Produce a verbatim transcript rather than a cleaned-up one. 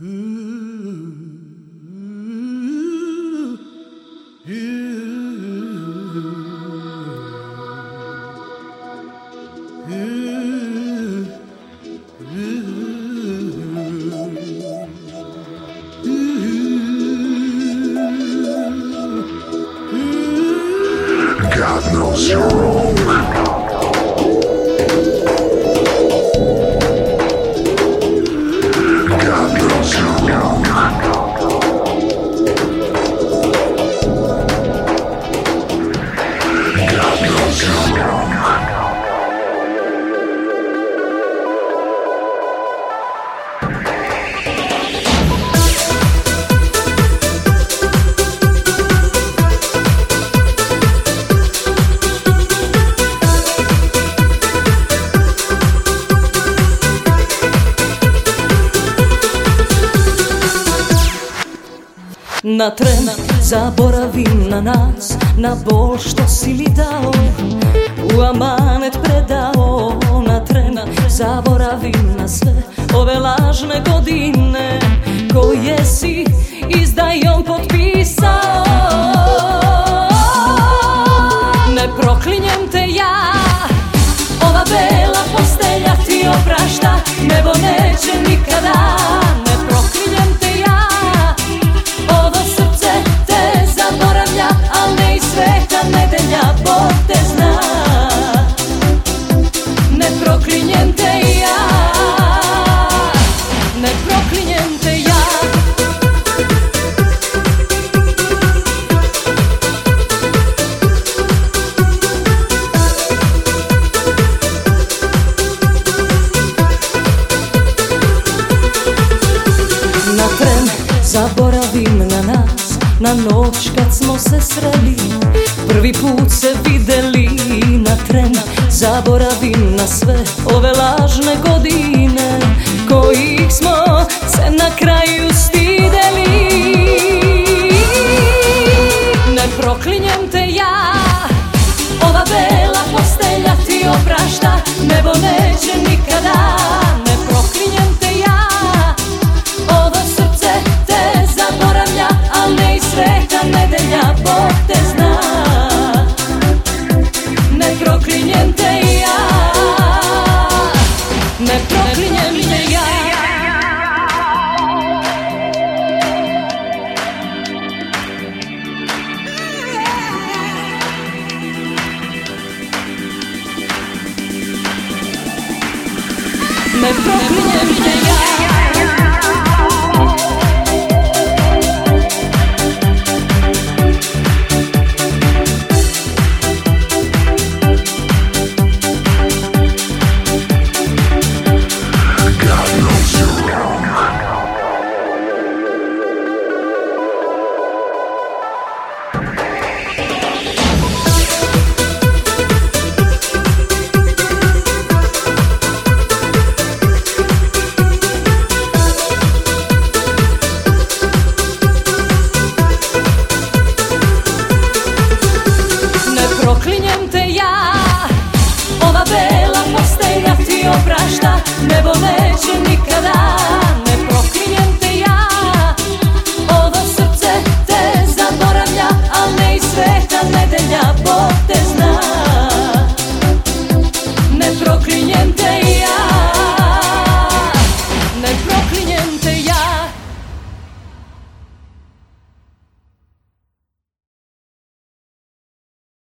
God knows you're wrong. God knows you're wrong. God knows you're wrong. Na tren zaboravim na nas, na bol što si mi dao, u amanet predao. Na tren zaboravim na sve ove lažne godine koje si izdajom potpisao. Ne proklinjem te ja, ova bela postelja ti oprašta, nebo neće nikada. Ne proklinjem te ja, al ne i sveta nedelja, Bog te zna. Ne proklinjem te ja, ne proklinjem te ja. Na tren zaboravim na nas, na noć kad smo se sreli, prvi put se videli. Na tren zaboravim na sve ove laži